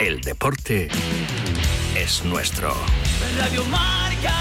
El deporte es nuestro. Radio Marca.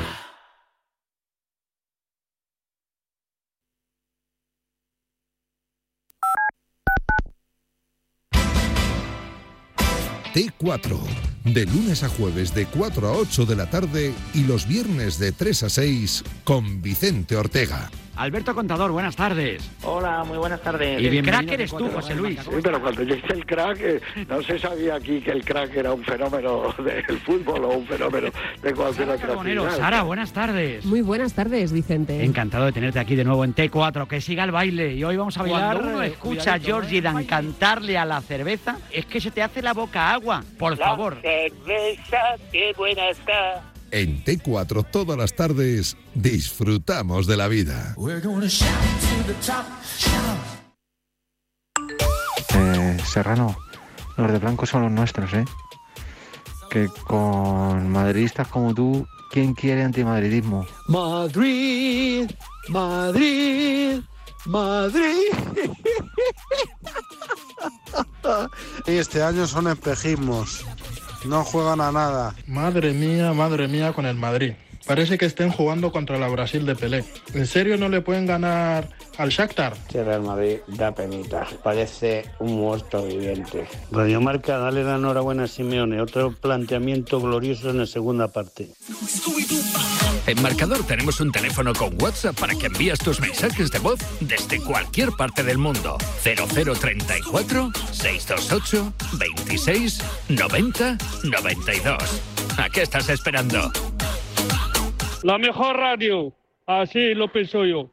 T4, de lunes a jueves de 4 a 8 de la tarde y los viernes de 3 a 6 con Vicente Ortega. Alberto Contador, buenas tardes. Hola, muy buenas tardes. Y el crack eres tú, José Luis. Sí, pero cuando yo hice el crack, no se sabía aquí que el crack era un fenómeno del fútbol o un fenómeno de cualquier otra actividad. Sara, buenas tardes. Muy buenas tardes, Vicente. Encantado de tenerte aquí de nuevo en T4, que siga el baile. Y hoy vamos a bailar. Cuando uno escucha a Georgie Dan cantarle a la cerveza, es que se te hace la boca agua. Por favor. La cerveza, qué buena está. En T4 todas las tardes disfrutamos de la vida. Serrano, los de blanco son los nuestros, ¿eh? Que con madridistas como tú, ¿quién quiere antimadridismo? Madrid, Madrid, Madrid. Y este año son espejismos. No juegan a nada. Madre mía con el Madrid. Parece que estén jugando contra la Brasil de Pelé. ¿En serio no le pueden ganar al Shakhtar? El Real Madrid da penita. Parece un monstruo viviente. Radio Marca, dale la enhorabuena a Simeone. Otro planteamiento glorioso en la segunda parte. En Marcador tenemos un teléfono con WhatsApp para que envíes tus mensajes de voz desde cualquier parte del mundo. 0034 628 26 90 92. ¿A qué estás esperando? La mejor radio. Así lo pienso yo.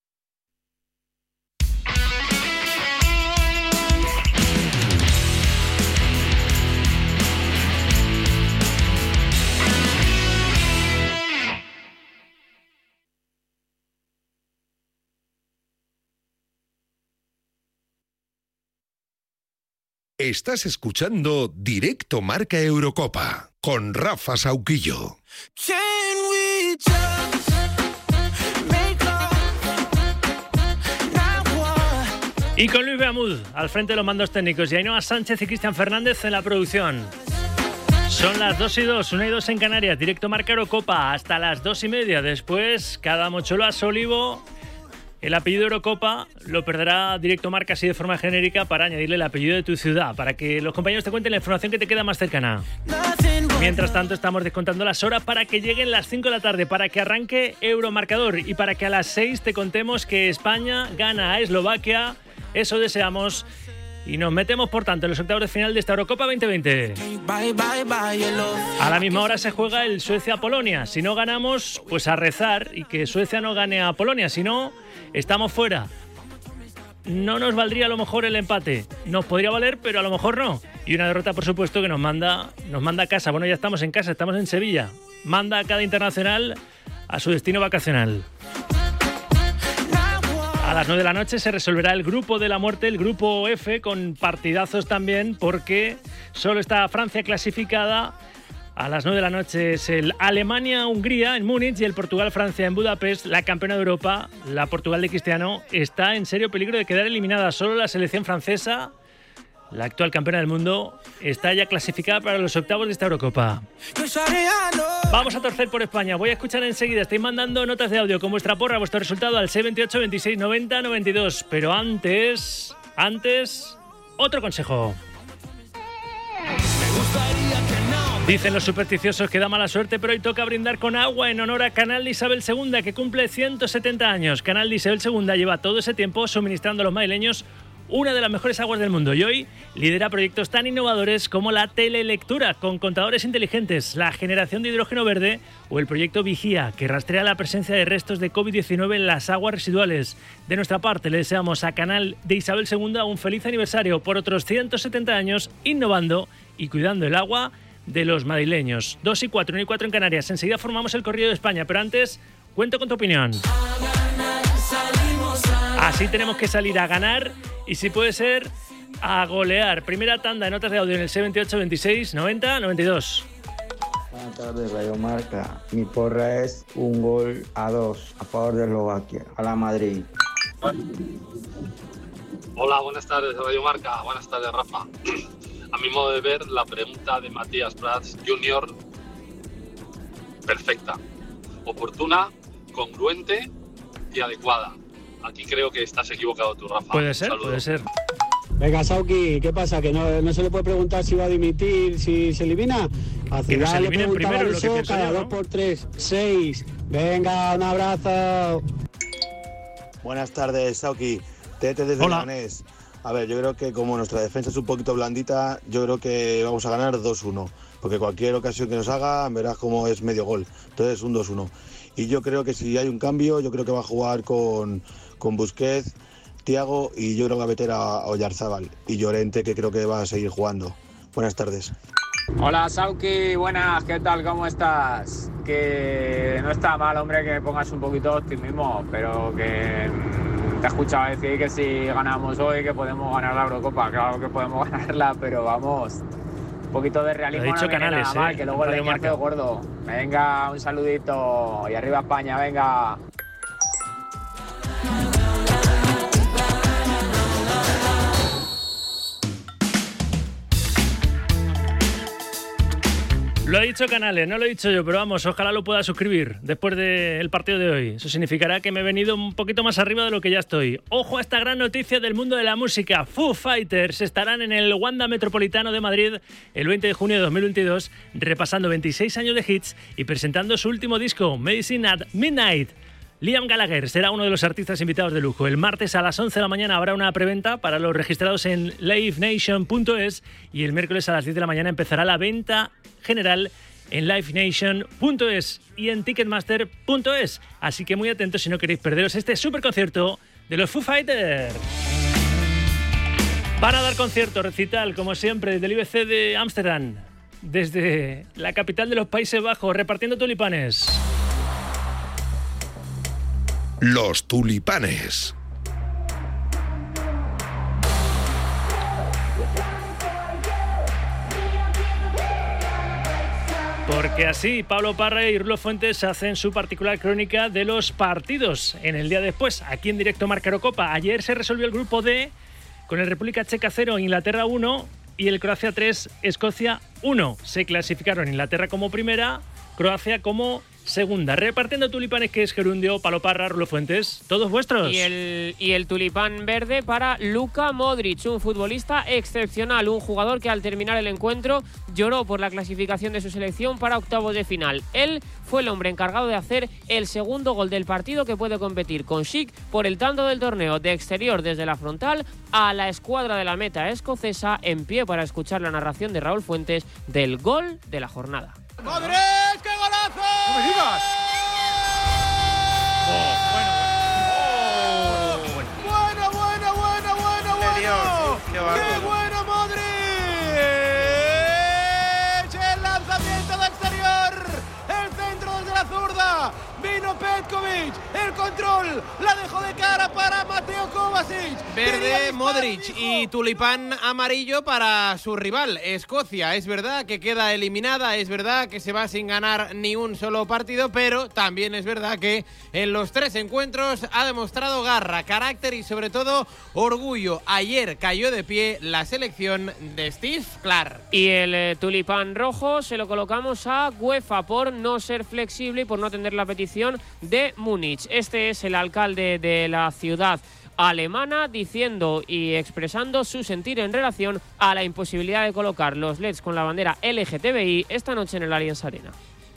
Estás escuchando Directo Marca Eurocopa con Rafa Sauquillo. Y con Luis Beamud al frente de los mandos técnicos y Ainhoa Sánchez y Cristian Fernández en la producción. Son las 2:02, 1:02 en Canarias. Directo Marca Eurocopa hasta las 2:30. Después, cada mocholo a Solivo. El apellido Eurocopa lo perderá Directo Marca así de forma genérica para añadirle el apellido de tu ciudad, para que los compañeros te cuenten la información que te queda más cercana. Mientras tanto, estamos descontando las horas para que lleguen las 5 de la tarde, para que arranque Euromarcador y para que a las 6 te contemos que España gana a Eslovaquia. Eso deseamos. Y nos metemos, por tanto, en los octavos de final de esta Eurocopa 2020. A la misma hora se juega el Suecia-Polonia. Si no ganamos, pues a rezar y que Suecia no gane a Polonia. Si no, estamos fuera. No nos valdría a lo mejor el empate. Nos podría valer, pero a lo mejor no. Y una derrota, por supuesto, que nos manda a casa. Bueno, ya estamos en casa, estamos en Sevilla. Manda a cada internacional a su destino vacacional. A las 9 de la noche se resolverá el grupo de la muerte, el grupo F, con partidazos también, porque solo está Francia clasificada. A las 9 de la noche es el Alemania-Hungría en Múnich y el Portugal-Francia en Budapest. La campeona de Europa, la Portugal de Cristiano, está en serio peligro de quedar eliminada. Solo la selección francesa, la actual campeona del mundo, está ya clasificada para los octavos de esta Eurocopa. Vamos a torcer por España. Voy a escuchar enseguida. Estáis mandando notas de audio con vuestra porra, vuestro resultado al 628 26 90 92. Pero antes, otro consejo. Dicen los supersticiosos que da mala suerte, pero hoy toca brindar con agua en honor a Canal de Isabel II, que cumple 170 años. Canal de Isabel II lleva todo ese tiempo suministrando a los madrileños una de las mejores aguas del mundo y hoy lidera proyectos tan innovadores como la telelectura con contadores inteligentes, la generación de hidrógeno verde o el proyecto Vigía, que rastrea la presencia de restos de COVID-19 en las aguas residuales. De nuestra parte, le deseamos a Canal de Isabel II un feliz aniversario por otros 170 años innovando y cuidando el agua de los madrileños. 2:04, 1:04 en Canarias. Enseguida formamos el Corrido de España, pero antes cuento con tu opinión. Así tenemos que salir a ganar y, si puede ser, a golear. Primera tanda de notas de audio en el 628 26 90 92. Buenas tardes, Radio Marca. Mi porra es 1-2 a favor de Eslovaquia. A la Madrid. Hola, buenas tardes, Radio Marca. Buenas tardes, Rafa. A mi modo de ver, la pregunta de Matías Prats Jr. perfecta, oportuna, congruente y adecuada. Aquí creo que estás equivocado tú, Rafa. Puede ser, Saludos. puede ser. Venga, Sauki, ¿qué pasa? ¿Que no se le puede preguntar si va a dimitir, si se elimina? A Que nos Zidane le eliminen preguntaban primero, lo que eso pienso cada yo, ¿no? 2 por 3, 6. Venga, un abrazo. Buenas tardes, Sauki. Tete desde Hola. Leganés. A ver, yo creo que como nuestra defensa es un poquito blandita, yo creo que vamos a ganar 2-1. Porque cualquier ocasión que nos haga, verás cómo es medio gol. Entonces, un 2-1. Y yo creo que si hay un cambio, yo creo que va a jugar con Busquets, Thiago, y yo creo que va a meter a Oyarzábal y Llorente, que creo que va a seguir jugando. Buenas tardes. Hola Sauki, buenas, ¿qué tal? ¿Cómo estás? Que no está mal, hombre, que pongas un poquito de optimismo, pero que te he escuchado decir que si ganamos hoy que podemos ganar la Eurocopa. Claro que podemos ganarla, pero vamos, un poquito de realismo. Lo ha dicho no viene Canales, nada mal, que luego el Radio leñazo Marca. es gordo. Venga, un saludito y arriba España, venga. Lo ha dicho Canales, no lo he dicho yo, pero vamos, ojalá lo pueda suscribir después del partido de hoy. Eso significará que me he venido un poquito más arriba de lo que ya estoy. Ojo a esta gran noticia del mundo de la música. Foo Fighters estarán en el Wanda Metropolitano de Madrid el 20 de junio de 2022, repasando 26 años de hits y presentando su último disco, Medicine at Midnight. Liam Gallagher será uno de los artistas invitados de lujo. El martes a las 11 de la mañana habrá una preventa para los registrados en livenation.es y el miércoles a las 10 de la mañana empezará la venta general en livenation.es y en ticketmaster.es. Así que muy atentos si no queréis perderos este super concierto de los Foo Fighters. Van a dar concierto, recital, como siempre, desde el IBC de Ámsterdam, desde la capital de los Países Bajos, repartiendo tulipanes. Los tulipanes. Porque así Pablo Parra y Rulo Fuentes hacen su particular crónica de los partidos en el día después, aquí en directo Marca Eurocopa. Ayer se resolvió el grupo D con el República Checa 0, Inglaterra 1 y el Croacia 3, Escocia 1. Se clasificaron Inglaterra como primera, Croacia como segunda. Repartiendo tulipanes, que es Gerundio, Pablo Parra, Rulo Fuentes, todos vuestros. Y el tulipán verde para Luka Modric, un futbolista excepcional, un jugador que al terminar el encuentro lloró por la clasificación de su selección para octavos de final. Él fue el hombre encargado de hacer el segundo gol del partido, que puede competir con Schick por el tanto del torneo, de exterior desde la frontal a la escuadra de la meta escocesa, en pie para escuchar la narración de Raúl Fuentes del gol de la jornada. ¡Modric, qué golazo! ¡No me digas! Bueno. ¡Qué bueno, Modric! El lanzamiento de exterior, el centro desde la zurda, vino Petkovic, el control, la dejó de cara para Mateo Kovacic. Verde, Modric y tulipán amarillo para su rival, Escocia. Es verdad que queda eliminada, es verdad que se va sin ganar ni un solo partido, pero también es verdad que en los 3 encuentros ha demostrado garra, carácter y sobre todo orgullo. Ayer cayó de pie la selección de Steve Clark. Y el tulipán rojo se lo colocamos a UEFA por no ser flexible y por no atender la petición de Múnich. Este es el alcalde de la ciudad alemana diciendo y expresando su sentir en relación a la imposibilidad de colocar los LEDs con la bandera LGTBI esta noche en el Allianz Arena.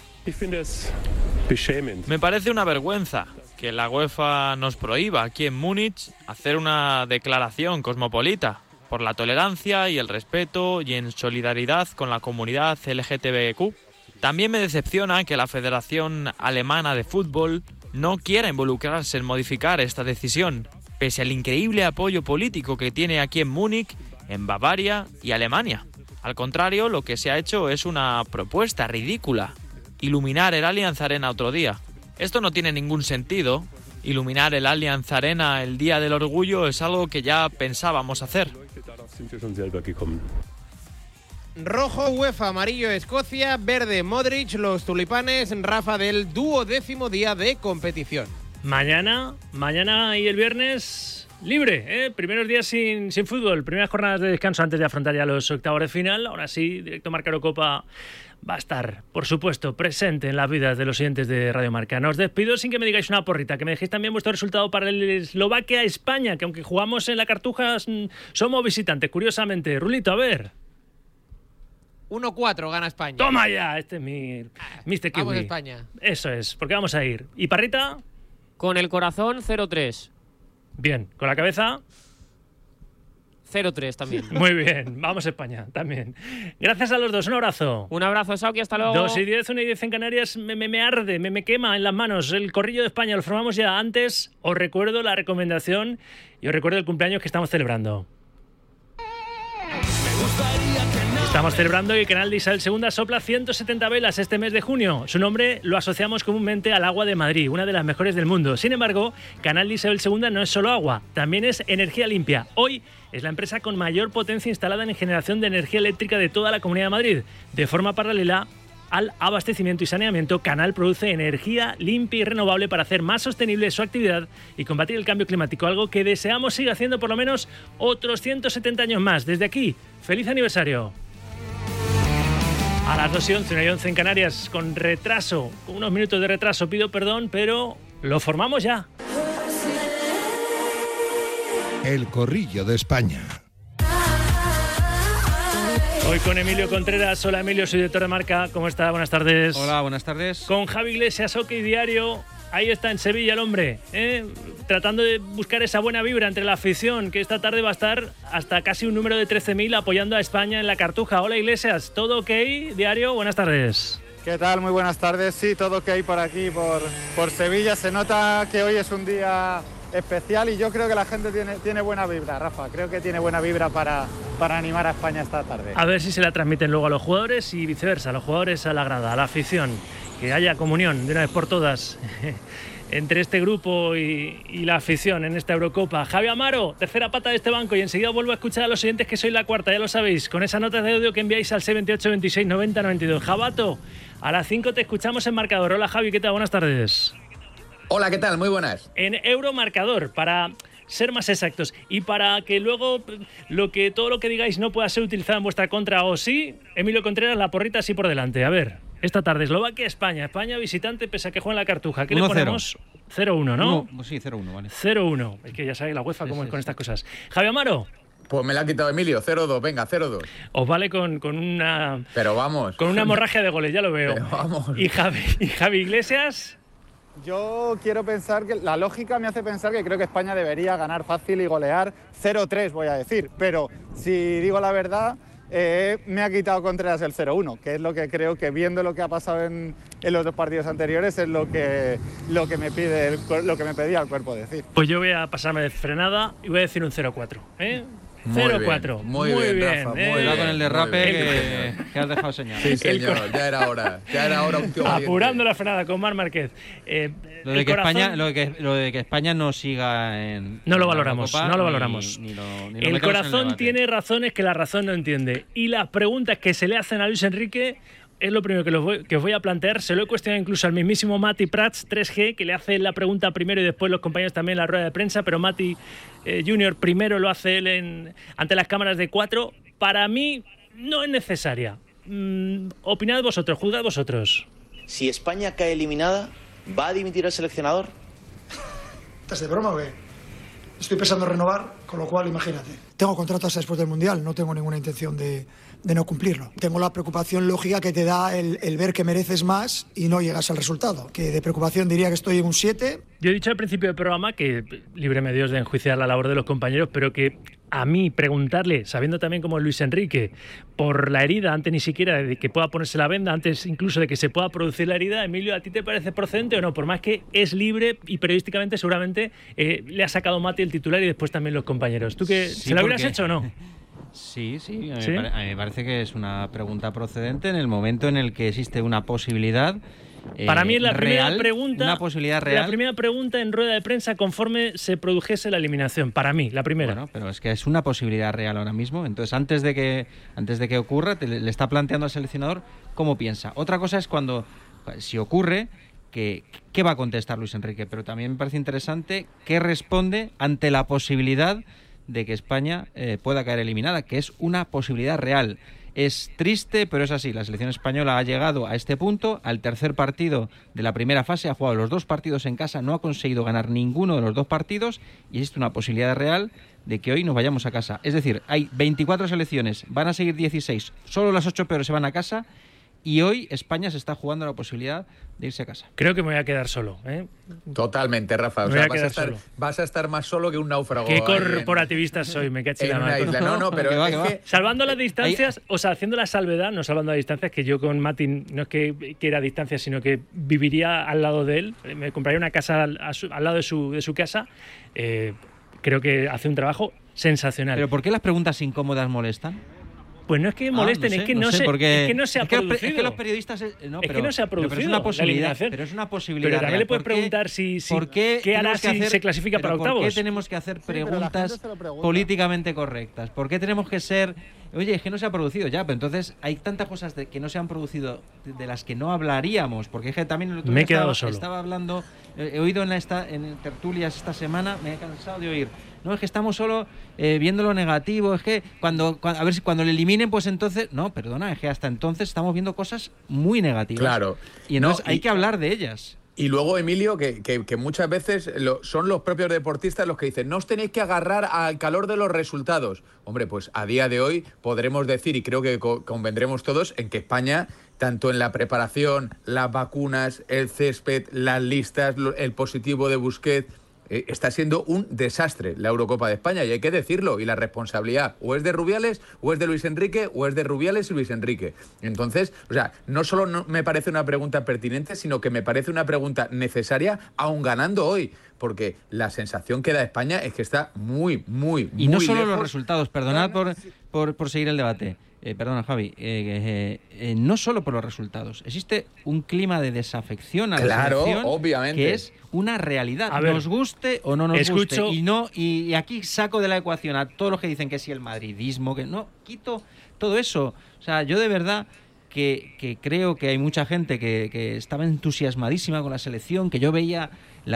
Me parece una vergüenza que la UEFA nos prohíba aquí en Múnich hacer una declaración cosmopolita por la tolerancia y el respeto y en solidaridad con la comunidad LGTBQ. También me decepciona que la Federación Alemana de Fútbol no quiera involucrarse en modificar esta decisión, pese al increíble apoyo político que tiene aquí en Múnich, en Bavaria y Alemania. Al contrario, lo que se ha hecho es una propuesta ridícula: iluminar el Allianz Arena otro día. Esto no tiene ningún sentido. Iluminar el Allianz Arena el Día del Orgullo es algo que ya pensábamos hacer. Rojo, UEFA, amarillo, Escocia, verde, Modric, los tulipanes, Rafa, del 12º día de competición. Mañana y el viernes libre, primeros días sin fútbol, primeras jornadas de descanso antes de afrontar ya los octavos de final. Ahora sí, Directo Marca Eurocopa va a estar, por supuesto, presente en las vidas de los oyentes de Radio Marca. Os despido sin que me digáis una porrita, que me dejéis también vuestro resultado para el Eslovaquia-España, que aunque jugamos en la Cartuja, somos visitantes, curiosamente. Rulito, a ver. 1-4 gana España. ¡Toma ya! Este es mi Mr. Kiwi. Vamos a España. Eso es, porque vamos a ir. ¿Y Parrita? Con el corazón, 0-3. Bien. ¿Con la cabeza? 0-3 también. Muy bien, vamos a España también. Gracias a los dos, un abrazo. Un abrazo, Sauki, hasta luego. 2:10, 1:10 en Canarias, me arde, me quema en las manos el corrillo de España, lo formamos ya. Antes os recuerdo la recomendación y os recuerdo el cumpleaños que estamos celebrando. Estamos celebrando que el canal de Isabel II sopla 170 velas este mes de junio. Su nombre lo asociamos comúnmente al agua de Madrid, una de las mejores del mundo. Sin embargo, canal de Isabel II no es solo agua, también es energía limpia. Hoy es la empresa con mayor potencia instalada en generación de energía eléctrica de toda la Comunidad de Madrid. De forma paralela al abastecimiento y saneamiento, Canal produce energía limpia y renovable para hacer más sostenible su actividad y combatir el cambio climático, algo que deseamos siga haciendo por lo menos otros 170 años más. Desde aquí, ¡feliz aniversario! A las 2:11, 1:11 en Canarias, con retraso, con unos minutos de retraso, pido perdón, pero lo formamos ya. El corrillo de España. Hoy con Emilio Contreras. Hola Emilio, soy director de Marca. ¿Cómo está? Buenas tardes. Hola, buenas tardes. Con Javi Iglesias, OK Diario. Ahí está en Sevilla el hombre, tratando de buscar esa buena vibra entre la afición, que esta tarde va a estar hasta casi un número de 13.000 apoyando a España en la Cartuja. Hola Iglesias, ¿todo ok? Diario, buenas tardes. ¿Qué tal? Muy buenas tardes. Sí, todo ok por aquí, por Sevilla. Se nota que hoy es un día especial y yo creo que la gente tiene buena vibra, Rafa. Creo que tiene buena vibra para animar a España esta tarde. A ver si se la transmiten luego a los jugadores y viceversa, a los jugadores a la grada, a la afición. Que haya comunión de una vez por todas entre este grupo y la afición en esta Eurocopa. Javi Amaro, tercera pata de este banco, y enseguida vuelvo a escuchar a los oyentes que soy la cuarta, ya lo sabéis, con esas notas de audio que enviáis al 628 26 90 92. Jabato, a las 5 te escuchamos en Marcador. Hola Javi, ¿qué tal? Buenas tardes. Hola, ¿qué tal? Muy buenas. En Euromarcador, para ser más exactos y para que luego todo lo que digáis no pueda ser utilizado en vuestra contra o sí, Emilio Contreras, la porrita así por delante. A ver, esta tarde Eslovaquia, España visitante pese a que juega en la Cartuja. ¿Qué 1-0. le ponemos? 0-1, ¿no? Sí, 0-1, vale. 0-1. Es que ya sabéis la UEFA cómo es con estas cosas. Javi Amaro. Pues me la ha quitado Emilio, 0-2, venga, 0-2. Os vale con una... Pero vamos. Con una hemorragia de goles, ya lo veo. Pero vamos. ¿Y Javi Iglesias? Yo quiero pensar que la lógica me hace pensar que creo que España debería ganar fácil y golear 0-3, voy a decir. Pero si digo la verdad, me ha quitado Contreras el 0-1, que es lo que creo que, viendo lo que ha pasado en los dos partidos anteriores, es lo que me pedía el cuerpo decir. Pues yo voy a pasarme de frenada y voy a decir un 0-4. 0-4. Muy bien, Rafa, Cuidado con el derrape que has dejado señal. Sí, señor, ya era hora un tío valiente. Apurando la frenada con Marc Márquez. Lo de que España no siga en... No lo valoramos, no lo valoramos. Ni el corazón tiene razones que la razón no entiende. Y las preguntas que se le hacen a Luis Enrique es lo primero que os voy a plantear. Se lo he cuestionado incluso al mismísimo Mati Prats, 3G, que le hace la pregunta primero y después los compañeros también en la rueda de prensa, pero Mati Junior primero lo hace él ante las cámaras de 4. Para mí no es necesaria. Opinad vosotros, juzgad vosotros. Si España cae eliminada, ¿va a dimitir el seleccionador? ¿Estás de broma o qué? Estoy pensando en renovar, con lo cual imagínate. Tengo contrato hasta después del Mundial, no tengo ninguna intención de no cumplirlo. Tengo la preocupación lógica que te da el ver que mereces más y no llegas al resultado. Que de preocupación diría que estoy en un 7. Yo he dicho al principio del programa que, líbreme Dios de enjuiciar la labor de los compañeros, pero que a mí preguntarle, sabiendo también como Luis Enrique, por la herida, antes ni siquiera de que pueda ponerse la venda, antes incluso de que se pueda producir la herida, Emilio, ¿a ti te parece procedente o no? Por más que es libre y periodísticamente seguramente le ha sacado Mati el titular y después también los compañeros. ¿Tú qué, sí, se lo hubieras hecho o no? Sí, a mí me parece que es una pregunta procedente en el momento en el que existe una posibilidad para mí es la real, primera pregunta, una posibilidad real. La primera pregunta en rueda de prensa conforme se produjese la eliminación. Para mí, la primera. Bueno, pero es que es una posibilidad real ahora mismo. Entonces, antes de que ocurra, le está planteando al seleccionador cómo piensa. Otra cosa es si ocurre, qué va a contestar Luis Enrique, pero también me parece interesante qué responde ante la posibilidad de que España pueda caer eliminada, que es una posibilidad real. Es triste, pero es así. La selección española ha llegado a este punto, al tercer partido de la primera fase, ha jugado los 2 partidos en casa, no ha conseguido ganar ninguno de los 2 partidos y existe una posibilidad real de que hoy nos vayamos a casa. Es decir, hay 24 selecciones, van a seguir 16, solo las 8 peores se van a casa y hoy España se está jugando la posibilidad de irse a casa. Creo que me voy a quedar solo, ¿eh? Totalmente, Rafa. O sea, vas a estar más solo que un náufrago. Qué corporativista soy, me caché la mano. No, pero es que... Salvando las distancias, o sea, haciendo la salvedad, no salvando las distancias, que yo con Mati no es que quiera distancias, sino que viviría al lado de él, me compraría una casa al lado de su casa. Creo que hace un trabajo sensacional. ¿Pero por qué las preguntas incómodas molestan? Pues no es que molesten, es que no se ha producido. Es que los periodistas... es que no se ha producido. Pero es una posibilidad. Pero también le puedes preguntar qué hará si se clasifica para octavos. ¿Por qué tenemos que hacer preguntas políticamente correctas? ¿Por qué tenemos que ser... Oye, es que no se ha producido ya, pero entonces hay tantas cosas que no se han producido de las que no hablaríamos, porque es que también el otro día estaba hablando, he oído en tertulias esta semana, me he cansado de oír, no, es que estamos solo viendo lo negativo, es que cuando le eliminen, pues entonces, no, perdona, es que hasta entonces estamos viendo cosas muy negativas. Claro. Y entonces hay que hablar de ellas. Y luego, Emilio, que muchas veces son los propios deportistas los que dicen no os tenéis que agarrar al calor de los resultados. Hombre, pues a día de hoy podremos decir, y creo que convendremos todos, en que España, tanto en la preparación, las vacunas, el césped, las listas, el positivo de Busquets, está siendo un desastre la Eurocopa de España, y hay que decirlo, y la responsabilidad o es de Rubiales, o es de Luis Enrique, o es de Rubiales y Luis Enrique. Entonces, o sea, no solo no me parece una pregunta pertinente, sino que me parece una pregunta necesaria, aun ganando hoy, porque la sensación que da España es que está muy y no solo lejos. Los resultados, perdonad por seguir el debate. Perdona, Javi, no solo por los resultados. Existe un clima de desafección a la selección, obviamente, que es una realidad. A ver, nos guste o no nos guste. Y aquí saco de la ecuación a todos los que dicen que sí el madridismo, que no, quito todo eso. O sea, yo de verdad que creo que hay mucha gente que estaba entusiasmadísima con la selección, que yo veía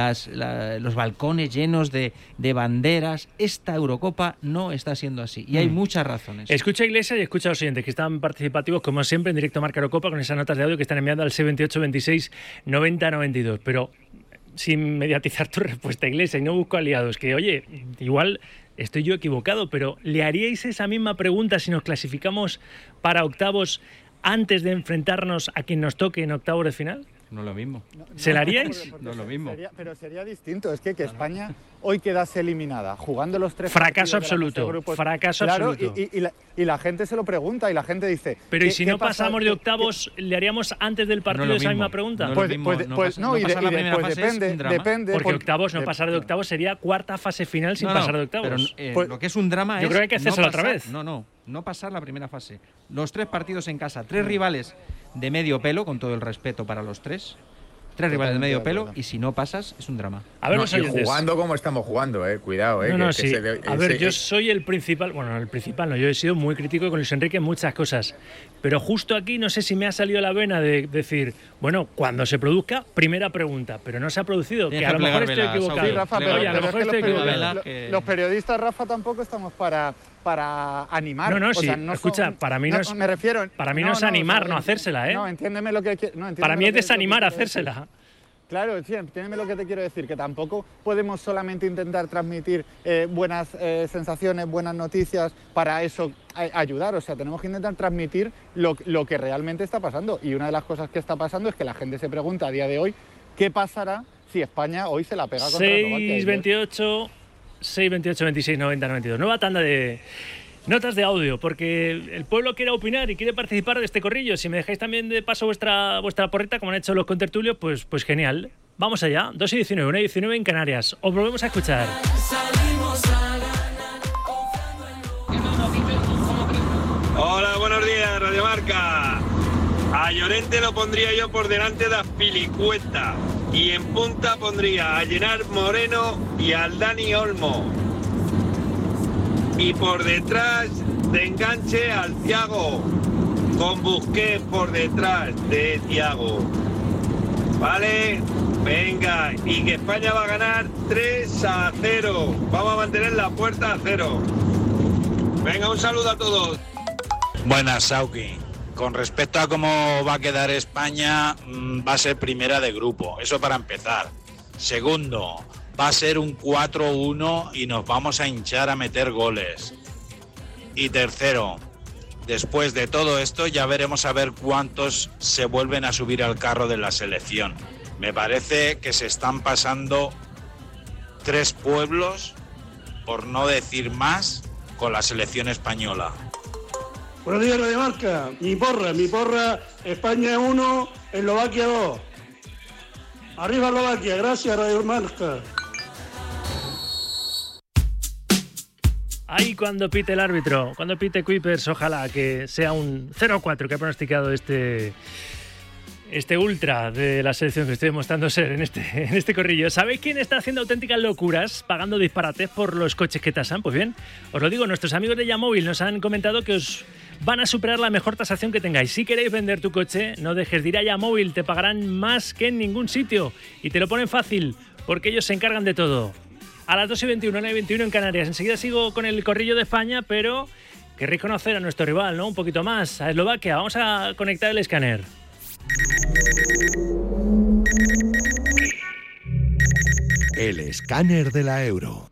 los balcones llenos de banderas. Esta Eurocopa no está siendo así y hay muchas razones. Escucha Iglesias y escucha a los siguientes que están participativos como siempre en directo Marca Eurocopa con esas notas de audio que están enviando al 628 26 90 92, pero sin mediatizar tu respuesta, Iglesias, y no busco aliados, que oye, igual estoy yo equivocado, pero ¿le haríais esa misma pregunta si nos clasificamos para octavos antes de enfrentarnos a quien nos toque en octavos de final? No es lo mismo. ¿Se la haríais? No es lo mismo. Pero sería distinto. Es que España hoy quedase eliminada, jugando los 3 fracaso absoluto. Grupos, fracaso absoluto. Y la gente se lo pregunta y la gente dice... Pero ¿y si no pasamos de octavos, le haríamos antes del partido esa misma pregunta? Depende. Porque octavos, no pasar de octavos sería cuarta fase final sin pasar de octavos. Pero lo que es un drama yo creo que hay que hacérselo otra vez. No pasar la primera fase. Los 3 partidos en casa, 3 rivales de medio pelo, con todo el respeto para los 3 rivales de medio pelo, y si no pasas es un drama. A ver, y jugando como estamos jugando, cuidado, sí. A ver, yo soy el principal, yo he sido muy crítico con Luis Enrique en muchas cosas, pero justo aquí no sé si me ha salido la vena de decir, bueno, cuando se produzca, primera pregunta, pero no se ha producido, que a lo mejor estoy equivocado. Sí, Rafa, los periodistas, Rafa, tampoco estamos para animar. Escucha, para mí no es... Me refiero... Para mí no es animar, no hacérsela, No, entiéndeme lo que... Para mí es desanimar hacérsela. Claro, sí, entiéndeme lo que te quiero decir, que tampoco podemos solamente intentar transmitir buenas sensaciones, buenas noticias, para eso ayudar. O sea, tenemos que intentar transmitir lo que realmente está pasando. Y una de las cosas que está pasando es que la gente se pregunta a día de hoy, ¿qué pasará si España hoy se la pega contra Eslovaquia? 628 26 90 92. Nueva tanda de notas de audio, porque el pueblo quiere opinar y quiere participar de este corrillo. Si me dejáis también de paso vuestra porrita, como han hecho los contertulios, pues genial. Vamos allá, 2:19, 1:19 en Canarias. Os volvemos a escuchar. Hola, buenos días, Radio Marca. A Llorente lo pondría yo por delante de Azpilicueta. Y en punta pondría a Gerard Moreno y al Dani Olmo. Y por detrás de enganche al Thiago, con Busquets por detrás de Thiago. ¿vale? Venga, y que España va a ganar 3-0. Vamos a mantener la puerta a 0. Venga, un saludo a todos. Buenas, Sauki. Con respecto a cómo va a quedar España, va a ser primera de grupo, eso para empezar. Segundo, va a ser un 4-1 y nos vamos a hinchar a meter goles. Y tercero, después de todo esto ya veremos a ver cuántos se vuelven a subir al carro de la selección. Me parece que se están pasando 3 pueblos, por no decir más, con la selección española. Buenos días, Radio Marca. Mi porra, España 1, Eslovaquia 2. Arriba Eslovaquia, gracias, Radio Marca. Ahí cuando pite el árbitro, cuando pite Kuipers, ojalá que sea un 0-4 que ha pronosticado este ultra de la selección que estoy demostrando ser en este corrillo. ¿Sabéis quién está haciendo auténticas locuras pagando disparates por los coches que tasan? Pues bien, os lo digo, nuestros amigos de Yamóvil nos han comentado que os van a superar la mejor tasación que tengáis. Si queréis vender tu coche, no dejes de ir a Yamóvil, te pagarán más que en ningún sitio y te lo ponen fácil porque ellos se encargan de todo. A las 2:21, 9:21 en Canarias. Enseguida sigo con el corrillo de España, pero querréis conocer a nuestro rival, ¿no? Un poquito más, a Eslovaquia. Vamos a conectar el escáner. El escáner de la Euro.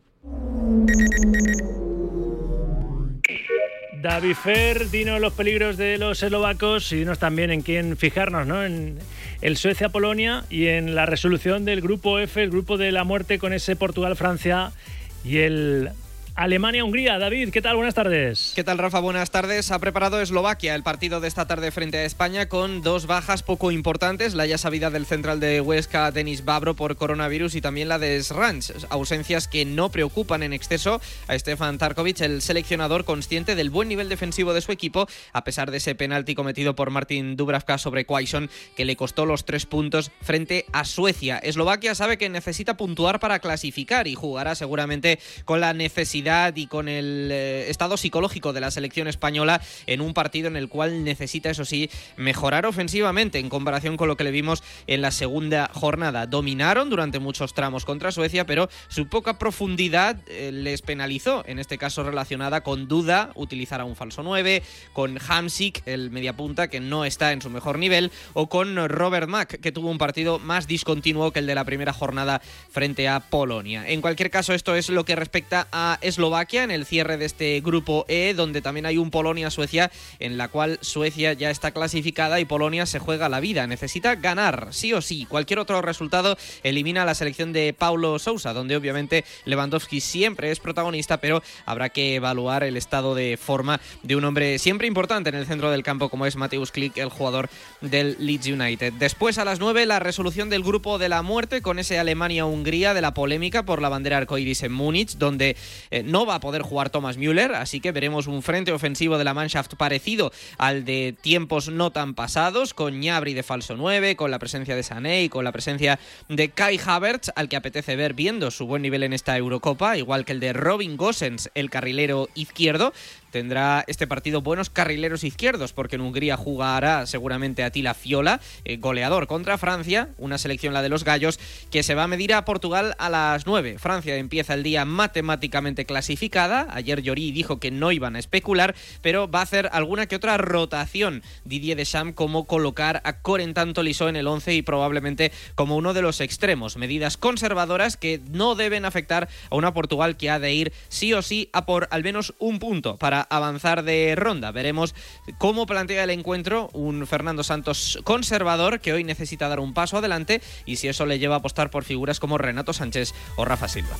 David Fer, dinos los peligros de los eslovacos y dinos también en quién fijarnos, ¿no? En el Suecia-Polonia y en la resolución del grupo F, el grupo de la muerte con ese Portugal-Francia y el Alemania-Hungría. David, ¿qué tal? Buenas tardes. ¿Qué tal, Rafa? Buenas tardes. Ha preparado Eslovaquia el partido de esta tarde frente a España con 2 bajas poco importantes, la ya sabida del central de Huesca, Denis Vavro, por coronavirus, y también la de Sranch, ausencias que no preocupan en exceso a Stefan Tarkovic, el seleccionador consciente del buen nivel defensivo de su equipo, a pesar de ese penalti cometido por Martin Dubravka sobre Quaison, que le costó los 3 puntos frente a Suecia. Eslovaquia sabe que necesita puntuar para clasificar y jugará seguramente con la necesidad y con el estado psicológico de la selección española en un partido en el cual necesita, eso sí, mejorar ofensivamente en comparación con lo que le vimos en la segunda jornada. Dominaron durante muchos tramos contra Suecia, pero su poca profundidad les penalizó, en este caso relacionada con Duda, utilizar a un falso 9, con Hamsik, el mediapunta que no está en su mejor nivel, o con Robert Mack, que tuvo un partido más discontinuo que el de la primera jornada frente a Polonia. En cualquier caso, esto es lo que respecta a Eslovaquia en el cierre de este grupo E, donde también hay un Polonia-Suecia, en la cual Suecia ya está clasificada y Polonia se juega la vida. Necesita ganar, sí o sí. Cualquier otro resultado elimina a la selección de Paulo Sousa, donde obviamente Lewandowski siempre es protagonista, pero habrá que evaluar el estado de forma de un hombre siempre importante en el centro del campo, como es Mateusz Klich, el jugador del Leeds United. Después, a las 9, la resolución del grupo de la muerte con ese Alemania-Hungría, de la polémica por la bandera arcoiris en Múnich, donde no va a poder jugar Thomas Müller, así que veremos un frente ofensivo de la Mannschaft parecido al de tiempos no tan pasados, con Gnabry de falso 9, con la presencia de Sané y con la presencia de Kai Havertz, al que apetece ver viendo su buen nivel en esta Eurocopa, igual que el de Robin Gosens, el carrilero izquierdo. Tendrá este partido buenos carrileros izquierdos, porque en Hungría jugará seguramente Attila Fiola, goleador contra Francia, una selección, la de los gallos, que se va a medir a Portugal a las 9. Francia empieza el día matemáticamente clasificada. Ayer Lloris dijo que no iban a especular, pero va a hacer alguna que otra rotación Didier Deschamps, como colocar a Corentin Tolisso en el 11 y probablemente como uno de los extremos. Medidas conservadoras que no deben afectar a una Portugal que ha de ir sí o sí a por al menos un punto para avanzar de ronda. Veremos cómo plantea el encuentro un Fernando Santos conservador, que hoy necesita dar un paso adelante, y si eso le lleva a apostar por figuras como Renato Sánchez o Rafa Silva.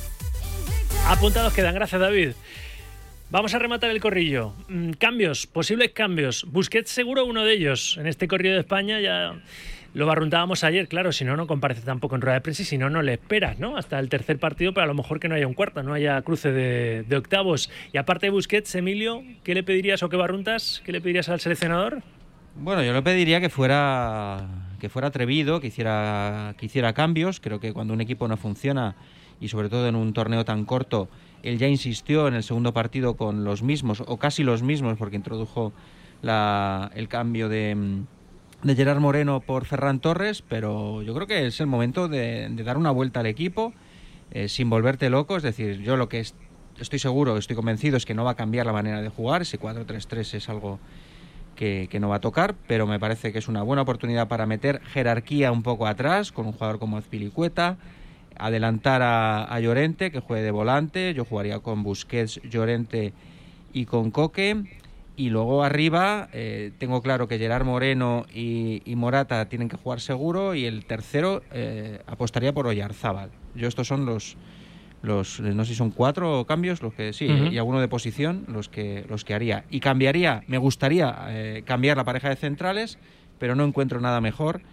Apuntados quedan, gracias David. Vamos a rematar el corrillo. Cambios, posibles cambios. Busquets seguro uno de ellos. En este corrillo de España ya lo barruntábamos ayer, claro, si no, no comparece tampoco en rueda de prensa, y si no, no le esperas, ¿no? Hasta el tercer partido, pero a lo mejor que no haya un cuarto, no haya cruce de octavos. Y aparte de Busquets, Emilio, ¿qué le pedirías o qué barruntas? ¿Qué le pedirías al seleccionador? Bueno, yo le pediría que fuera atrevido, que hiciera cambios. Creo que cuando un equipo no funciona, y sobre todo en un torneo tan corto, él ya insistió en el segundo partido con los mismos, o casi los mismos, porque introdujo el cambio de Gerard Moreno por Ferran Torres, pero yo creo que es el momento de dar una vuelta al equipo sin volverte loco. Es decir, yo lo que estoy seguro, estoy convencido es que no va a cambiar la manera de jugar. Ese 4-3-3 es algo que no va a tocar, pero me parece que es una buena oportunidad para meter jerarquía un poco atrás con un jugador como Azpilicueta, adelantar a Llorente, que juegue de volante. Yo jugaría con Busquets, Llorente y con Koke. Y luego arriba tengo claro que Gerard Moreno y Morata tienen que jugar seguro, y el tercero apostaría por Oyarzábal. Yo estos son los no sé si son 4 cambios los que sí, y alguno de posición los que haría. Y cambiaría, me gustaría cambiar la pareja de centrales, pero no encuentro nada mejor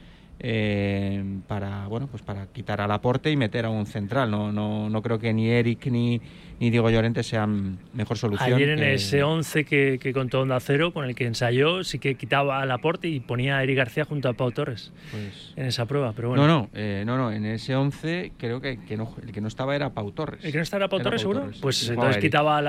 para quitar a Laporte y meter a un central. No creo que ni Eric ni Diego Llorente sean mejor solución. Ayer en ese 11 que contó Onda Cero, con el que ensayó, sí que quitaba a Laporte y ponía a Eric García junto a Pau Torres en esa prueba, pero bueno. No, en ese 11 creo que el que no estaba era Pau Torres. ¿El que no estaba era Pau Torres, seguro? Torres. Pues Sí, entonces quitaba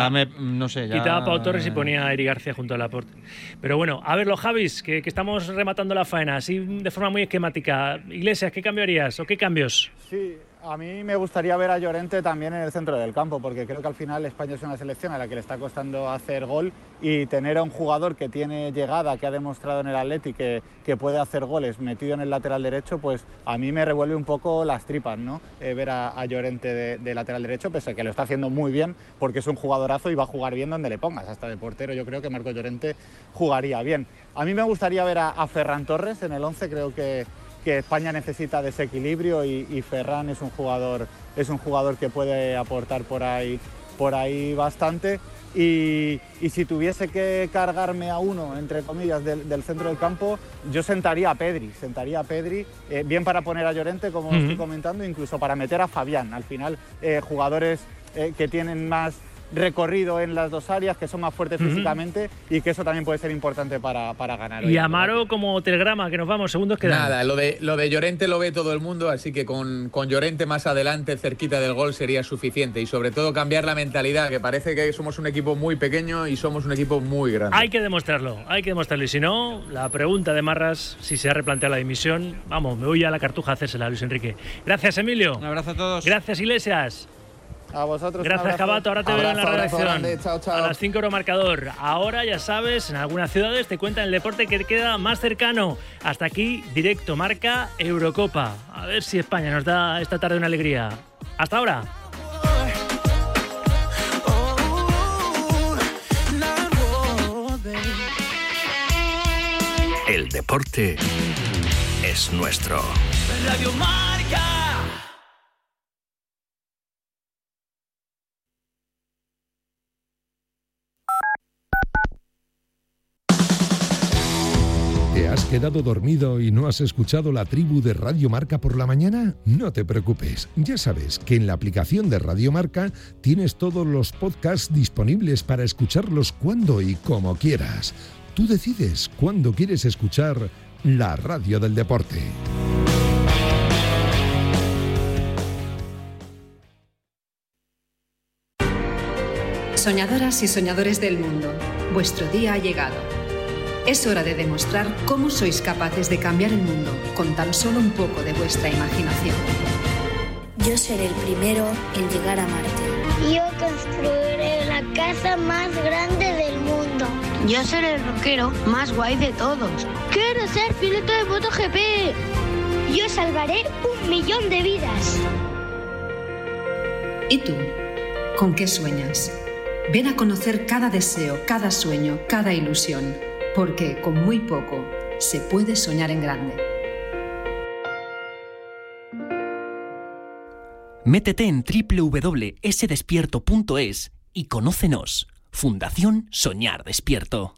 quitaba a Pau Torres y ponía ponía a Eric García junto a Laporte. Pero bueno, a ver, los Javis, que estamos rematando la faena, así de forma muy esquemática. Iglesias, ¿qué cambiarías o qué cambios? Sí, a mí me gustaría ver a Llorente también en el centro del campo, porque creo que al final España es una selección a la que le está costando hacer gol, y tener a un jugador que tiene llegada, que ha demostrado en el Atleti que puede hacer goles metido en el lateral derecho, pues a mí me revuelve un poco las tripas, ¿no? Ver a Llorente de lateral derecho, pese a que lo está haciendo muy bien, porque es un jugadorazo y va a jugar bien donde le pongas, hasta de portero. Yo creo que Marco Llorente jugaría bien. A mí me gustaría ver a Ferran Torres en el 11, creo que España necesita desequilibrio, y Ferran es un jugador que puede aportar por ahí bastante. Y si tuviese que cargarme a uno, entre comillas, del centro del campo, yo sentaría a Pedri, bien para poner a Llorente, como estoy comentando, incluso para meter a Fabián. Al final, jugadores que tienen más recorrido en las dos áreas, que son más fuertes físicamente, y que eso también puede ser importante para ganar. Y Amaro como telegrama, que nos vamos, segundos quedan. Nada, lo de Llorente lo ve todo el mundo, así que con Llorente más adelante, cerquita del gol, sería suficiente. Y sobre todo cambiar la mentalidad, que parece que somos un equipo muy pequeño y somos un equipo muy grande. Hay que demostrarlo. Y si no, la pregunta de Marras, si se ha replanteado la dimisión, vamos, me voy a la Cartuja a hacérsela, Luis Enrique. Gracias, Emilio. Un abrazo a todos. Gracias, Iglesias. A vosotros. Gracias, Cabato. Ahora te veo en la redacción. Grande. Chao. A las 5 Euromarcador. Ahora, ya sabes, en algunas ciudades te cuentan el deporte que te queda más cercano. Hasta aquí, directo Marca Eurocopa. A ver si España nos da esta tarde una alegría. Hasta ahora. El deporte es nuestro. Radio Marca. ¿Te has quedado dormido y no has escuchado la tribu de Radio Marca por la mañana? No te preocupes, ya sabes que en la aplicación de Radio Marca tienes todos los podcasts disponibles para escucharlos cuando y como quieras. Tú decides cuándo quieres escuchar la radio del deporte. Soñadoras y soñadores del mundo, vuestro día ha llegado. Es hora de demostrar cómo sois capaces de cambiar el mundo con tan solo un poco de vuestra imaginación. Yo seré el primero en llegar a Marte. Yo construiré la casa más grande del mundo. Yo seré el rockero más guay de todos. Quiero ser piloto de MotoGP. Yo salvaré 1.000.000 de vidas. ¿Y tú? ¿Con qué sueñas? Ven a conocer cada deseo, cada sueño, cada ilusión. Porque con muy poco se puede soñar en grande. Métete en www.sdespierto.es y conócenos. Fundación Soñar Despierto.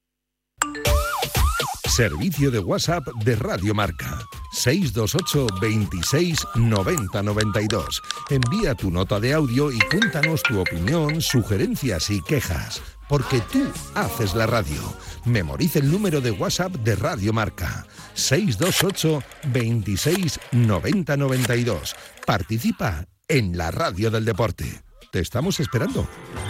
Servicio de WhatsApp de Radio Marca. 628 26 90 92. Envía tu nota de audio y cuéntanos tu opinión, sugerencias y quejas. Porque tú haces la radio. Memoriza el número de WhatsApp de Radio Marca. 628 26 90 92. Participa en la radio del deporte. Te estamos esperando.